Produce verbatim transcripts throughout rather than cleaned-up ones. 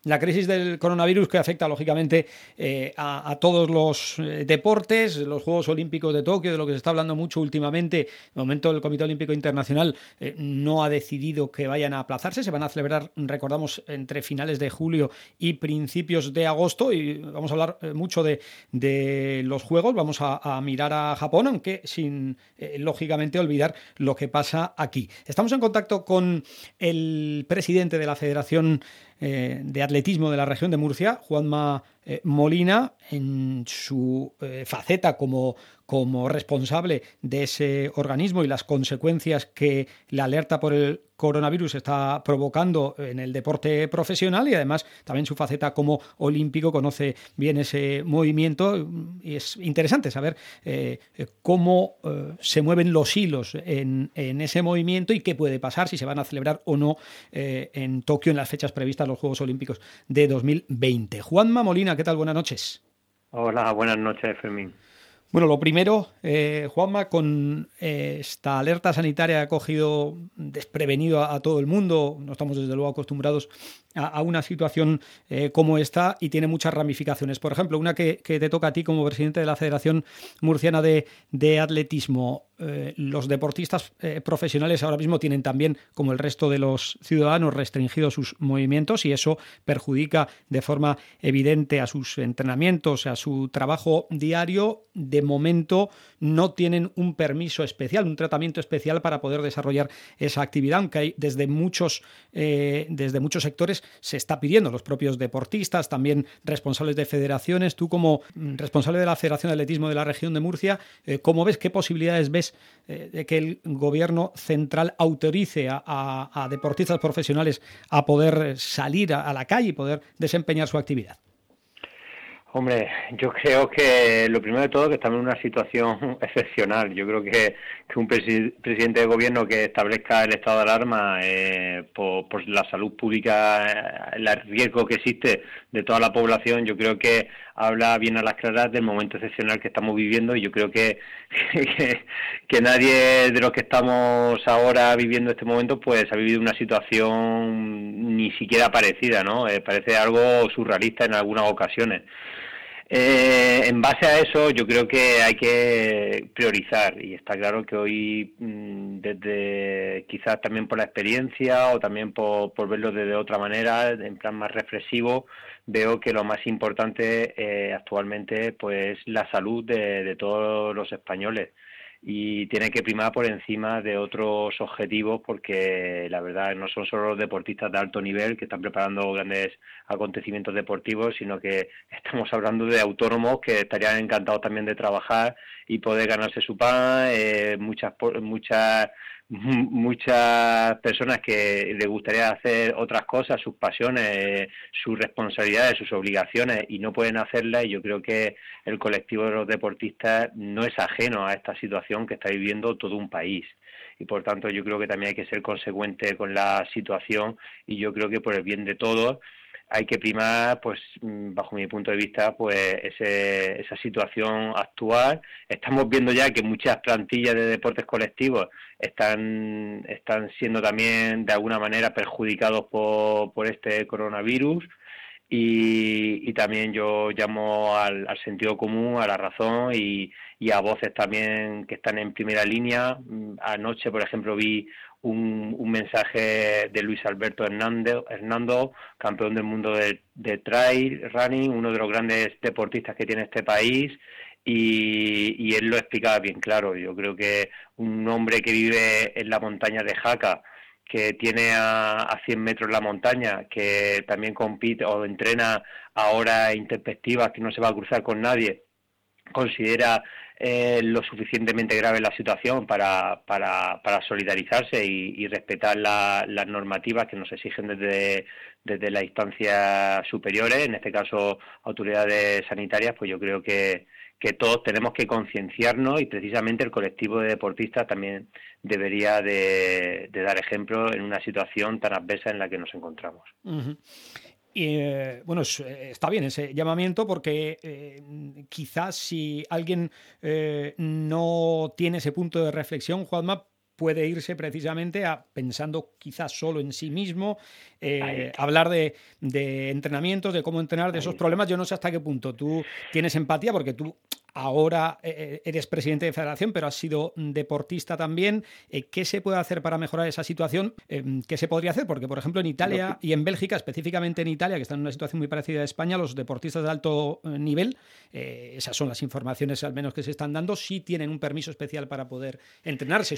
la crisis del coronavirus que afecta lógicamente eh, a, a todos los eh, deportes, los Juegos Olímpicos de Tokio, de lo que se está hablando mucho últimamente. De momento el Comité Olímpico Internacional eh, no ha decidido que vayan a aplazarse, se van a celebrar, recordamos, entre finales de julio y principios de agosto, y vamos a hablar eh, mucho de, de los Juegos, vamos a, a mirar a Japón, aunque sin, eh, lógicamente, olvidar lo que pasa aquí. Estamos en contacto con el presidente de la Federación eh, de Atletismo de la región de Murcia, Juanma eh, Molina, en su eh, faceta como, como responsable de ese organismo y las consecuencias que la alerta por el coronavirus está provocando en el deporte profesional, y además también su faceta como olímpico, conoce bien ese movimiento, y es interesante saber eh, cómo eh, se mueven los hilos en, en ese movimiento y qué puede pasar, si se van a celebrar o no eh, en Tokio en las fechas previstas los Juegos Olímpicos de dos mil veinte. Juanma Molina, ¿qué tal? Buenas noches. Hola, buenas noches, Fermín. Bueno, lo primero, eh, Juanma, con eh, esta alerta sanitaria que ha cogido desprevenido a, a todo el mundo, no estamos desde luego acostumbrados a, a una situación eh, como esta, y tiene muchas ramificaciones. Por ejemplo, una que, que te toca a ti como presidente de la Federación Murciana de, de Atletismo. Eh, los deportistas eh, profesionales ahora mismo tienen también, como el resto de los ciudadanos, restringidos sus movimientos, y eso perjudica de forma evidente a sus entrenamientos, a su trabajo diario. De momento no tienen un permiso especial, un tratamiento especial para poder desarrollar esa actividad, aunque hay desde muchos, eh, desde muchos sectores se está pidiendo, los propios deportistas, también responsables de federaciones. Tú, como responsable de la Federación de Atletismo de la región de Murcia, eh, ¿cómo ves, qué posibilidades ves eh, de que el gobierno central autorice a, a, a deportistas profesionales a poder salir a, a la calle y poder desempeñar su actividad? Hombre, yo creo que lo primero de todo que estamos en una situación excepcional. Yo creo que, que un presi- presidente de gobierno que establezca el estado de alarma eh, por, por la salud pública, el riesgo que existe de toda la población, yo creo que habla bien a las claras del momento excepcional que estamos viviendo, y yo creo que, que, que nadie de los que estamos ahora viviendo este momento pues ha vivido una situación ni siquiera parecida, ¿no? Eh, parece algo surrealista en algunas ocasiones. Eh, en base a eso, yo creo que hay que priorizar, y está claro que hoy, desde quizás también por la experiencia o también por, por verlo de otra manera, en plan más reflexivo, veo que lo más importante eh, actualmente pues la salud de, de todos los españoles, y tiene que primar por encima de otros objetivos, porque la verdad no son solo los deportistas de alto nivel que están preparando grandes acontecimientos deportivos, sino que estamos hablando de autónomos que estarían encantados también de trabajar y poder ganarse su pan, eh, muchas muchas muchas personas que les gustaría hacer otras cosas, sus pasiones, eh, sus responsabilidades, sus obligaciones, y no pueden hacerlas, y yo creo que el colectivo de los deportistas no es ajeno a esta situación que está viviendo todo un país, y por tanto yo creo que también hay que ser consecuente con la situación, y yo creo que por el bien de todos hay que primar, pues bajo mi punto de vista, pues ese, esa situación actual. Estamos viendo ya que muchas plantillas de deportes colectivos están están siendo también de alguna manera perjudicados por, por este coronavirus, y, y también yo llamo al, al sentido común, a la razón, y, y a voces también que están en primera línea. Anoche, por ejemplo, vi Un, un mensaje de Luis Alberto Hernando, Hernando campeón del mundo de, de trail running, uno de los grandes deportistas que tiene este país, y, y él lo explicaba bien claro. Yo creo que un hombre que vive en la montaña de Jaca, que tiene a, a cien metros la montaña, que también compite o entrena a horas intempestivas, que no se va a cruzar con nadie, considera eh, lo suficientemente grave la situación para, para, para solidarizarse y, y respetar la, las normativas que nos exigen desde, desde las instancias superiores, en este caso autoridades sanitarias. Pues yo creo que, que todos tenemos que concienciarnos, y precisamente el colectivo de deportistas también debería de, de dar ejemplo en una situación tan adversa en la que nos encontramos. Uh-huh. Y, eh, bueno, está bien ese llamamiento, porque eh, quizás si alguien eh, no tiene ese punto de reflexión, Juanma, puede irse precisamente a pensando quizás solo en sí mismo, eh, hablar de, de entrenamientos, de cómo entrenar, de esos problemas. Yo no sé hasta qué punto tú tienes empatía, porque tú ahora eh, eres presidente de federación, pero has sido deportista también. Eh, ¿Qué se puede hacer para mejorar esa situación? Eh, ¿Qué se podría hacer? Porque, por ejemplo, en Italia y en Bélgica, específicamente en Italia, que están en una situación muy parecida a España, los deportistas de alto nivel, eh, esas son las informaciones al menos que se están dando, sí tienen un permiso especial para poder entrenarse.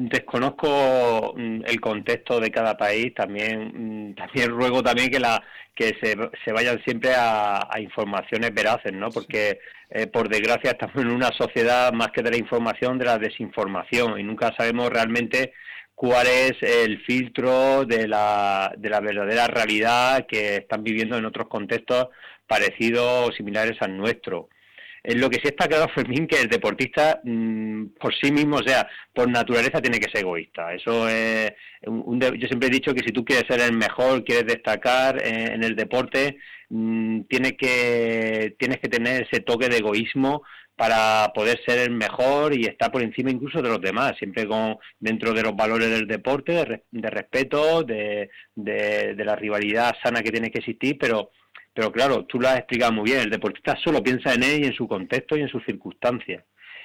Desconozco el contexto de cada país, también también ruego también que la que se, se vayan siempre a, a informaciones veraces, ¿no? Porque eh, por desgracia estamos en una sociedad más que de la información, de la desinformación, y nunca sabemos realmente cuál es el filtro de la, de la verdadera realidad que están viviendo en otros contextos parecidos o similares al nuestro. En lo que sí está claro, Fermín, que el deportista mmm, por sí mismo, o sea, por naturaleza tiene que ser egoísta. Eso es un, un de, yo siempre he dicho que si tú quieres ser el mejor, quieres destacar en, en el deporte, mmm, tienes que tienes que tener ese toque de egoísmo para poder ser el mejor y estar por encima incluso de los demás, siempre con dentro de los valores del deporte, de, de respeto, de, de, de la rivalidad sana que tiene que existir, pero Pero claro, tú lo has explicado muy bien, el deportista solo piensa en él y en su contexto y en sus circunstancias.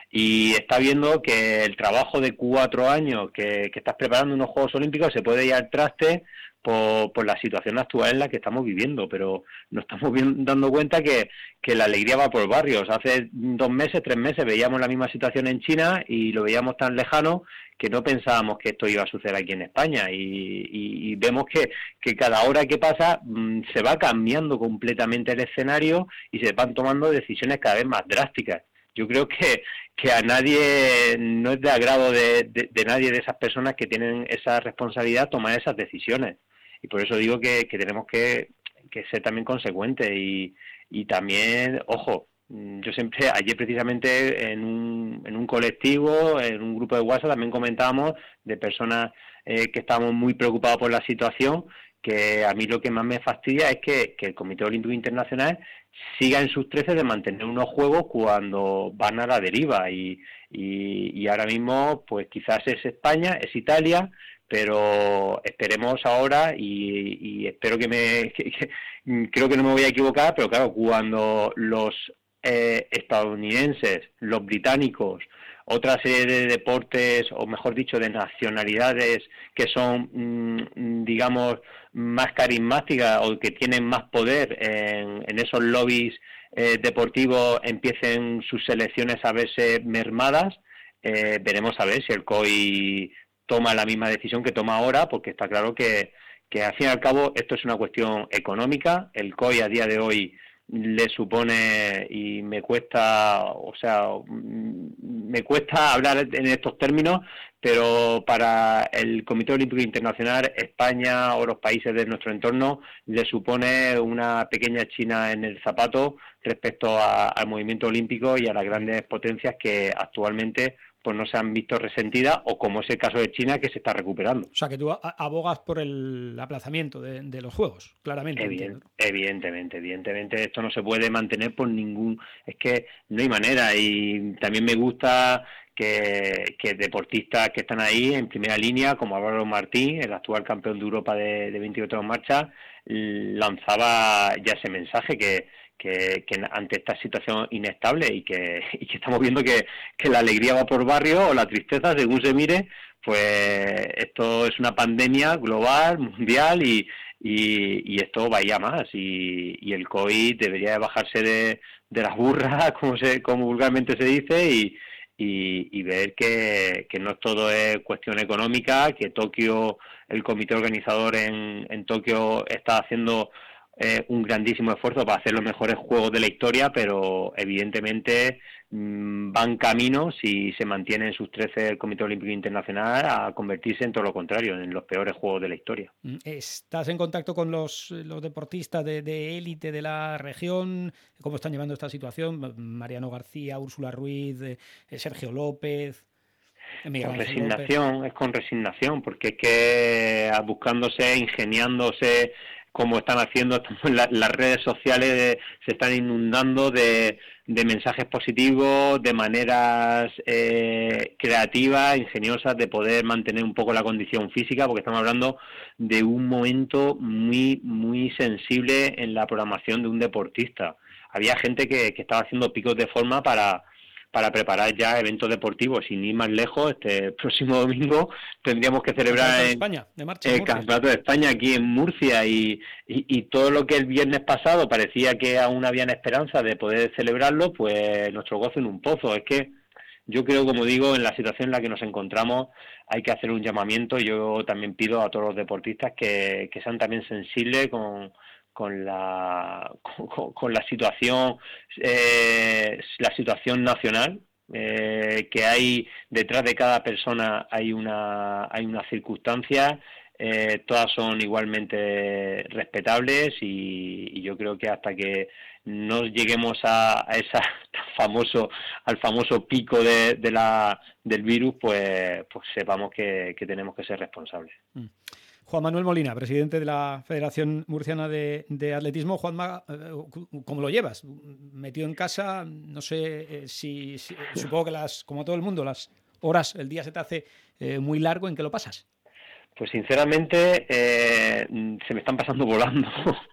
Y está viendo que el trabajo de cuatro años que, que estás preparando unos Juegos Olímpicos se puede ir al traste por, por la situación actual en la que estamos viviendo, pero nos estamos bien, dando cuenta que, que la alegría va por barrios. Hace dos meses, tres meses veíamos la misma situación en China y lo veíamos tan lejano que no pensábamos que esto iba a suceder aquí en España, y, y, y vemos que, que cada hora que pasa mmm, se va cambiando completamente el escenario y se van tomando decisiones cada vez más drásticas. Yo creo que, que a nadie, no es de agrado de, de, de nadie de esas personas que tienen esa responsabilidad tomar esas decisiones, y por eso digo que, que tenemos que, que ser también consecuentes y, y también, ojo, yo siempre, ayer precisamente en un, en un colectivo, en un grupo de WhatsApp también comentábamos de personas eh, que estábamos muy preocupados por la situación, que a mí lo que más me fastidia es que, que el Comité Olímpico Internacional siga en sus trece de mantener unos juegos cuando van a la deriva, y, y, y ahora mismo pues quizás es España, es Italia, pero esperemos ahora y, y espero que me que, que, creo que no me voy a equivocar, pero claro, cuando los Eh, estadounidenses, los británicos, otra serie de deportes, o mejor dicho, de nacionalidades que son, mmm, digamos, más carismáticas o que tienen más poder en, en esos lobbies eh, deportivos, empiecen sus selecciones a verse mermadas, eh, veremos a ver si el C O I toma la misma decisión que toma ahora, porque está claro que, que al fin y al cabo esto es una cuestión económica. El C O I a día de hoy le supone, y me cuesta, o sea, me cuesta hablar en estos términos, pero para el Comité Olímpico Internacional, España o los países de nuestro entorno le supone una pequeña China en el zapato respecto a, al movimiento olímpico y a las grandes potencias que actualmente pues no se han visto resentidas, o como es el caso de China, que se está recuperando. O sea, que tú abogas por el aplazamiento de, de los Juegos, claramente. Evident, evidentemente, evidentemente esto no se puede mantener por ningún... Es que no hay manera, y también me gusta que, que deportistas que están ahí en primera línea, como Álvaro Martín, el actual campeón de Europa de, de veintiocho en marcha, lanzaba ya ese mensaje que... Que, que ante esta situación inestable y que, y que estamos viendo que, que la alegría va por barrio o la tristeza, según se mire, pues esto es una pandemia global, mundial, y, y, y esto va a más, y, y el COVID debería bajarse de, de las burras, como se como vulgarmente se dice, y, y, y ver que, que no todo es cuestión económica, que Tokio, el comité organizador en, en Tokio está haciendo Eh, un grandísimo esfuerzo para hacer los mejores juegos de la historia, pero evidentemente mmm, van camino, si se mantiene en sus trece el Comité Olímpico Internacional, a convertirse en todo lo contrario, en los peores juegos de la historia. ¿Estás en contacto con los, los deportistas de, de élite de la región? ¿Cómo están llevando esta situación? Mariano García, Úrsula Ruiz, eh, Sergio López... Miguel con resignación, López. Es con resignación, porque es que buscándose, ingeniándose como están haciendo la, las redes sociales, de, se están inundando de, de mensajes positivos, de maneras eh, creativas, ingeniosas, de poder mantener un poco la condición física, porque estamos hablando de un momento muy, muy sensible en la programación de un deportista. Había gente que, que estaba haciendo picos de forma para para preparar ya eventos deportivos. Sin ir más lejos, este próximo domingo tendríamos que celebrar el en España, de marcha, el Campeonato de España aquí en Murcia, y, y, y todo lo que el viernes pasado parecía que aún habían esperanza de poder celebrarlo, pues nuestro gozo en un pozo. Es que yo creo, como digo, en la situación en la que nos encontramos hay que hacer un llamamiento. Yo también pido a todos los deportistas que, que sean también sensibles con con la con, con la situación eh, la situación nacional, eh, que hay detrás de cada persona hay una hay una circunstancia, eh, todas son igualmente respetables, y, y yo creo que hasta que no lleguemos a, a esa famoso al famoso pico de, de la del virus, pues pues sepamos que, que tenemos que ser responsables. Mm. Juan Manuel Molina, presidente de la Federación Murciana de, de Atletismo. Juanma, ¿cómo lo llevas? Metido en casa, no sé eh, si, si... Supongo que, las, como todo el mundo, las horas, el día se te hace eh, muy largo. ¿En qué lo pasas? Pues sinceramente eh, se me están pasando volando,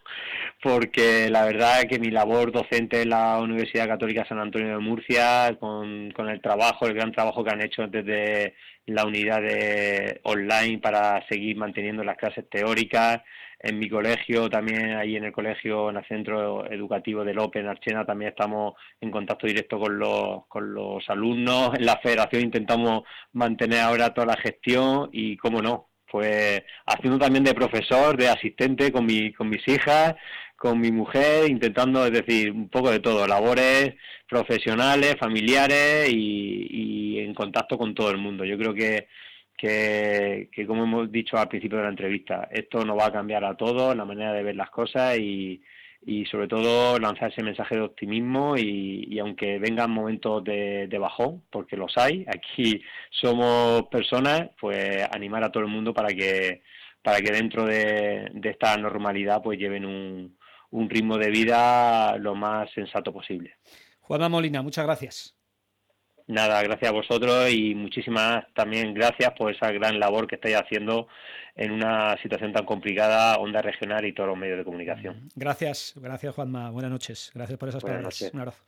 porque la verdad que mi labor docente en la Universidad Católica San Antonio de Murcia, con, con el trabajo, el gran trabajo que han hecho desde la unidad de online para seguir manteniendo las clases teóricas, en mi colegio también, ahí en el colegio, en el centro educativo del Open Archena, también estamos en contacto directo con los, con los alumnos. En la federación intentamos mantener ahora toda la gestión y, cómo no, pues haciendo también de profesor, de asistente con mi, con mis hijas, con mi mujer, intentando, es decir, un poco de todo, labores profesionales, familiares y, y en contacto con todo el mundo. Yo creo que, que, que, como hemos dicho al principio de la entrevista, esto nos va a cambiar a todos la manera de ver las cosas, y, y sobre todo lanzar ese mensaje de optimismo, y, y aunque vengan momentos de, de bajón, porque los hay, aquí somos personas, pues animar a todo el mundo para que para que dentro de, de esta normalidad pues lleven un, un ritmo de vida lo más sensato posible. Juanma Molina, muchas gracias. Nada, gracias a vosotros, y muchísimas también gracias por esa gran labor que estáis haciendo en una situación tan complicada, Onda Regional y todos los medios de comunicación. Gracias, gracias Juanma, buenas noches, gracias por esas Buenas palabras. noches. Un abrazo.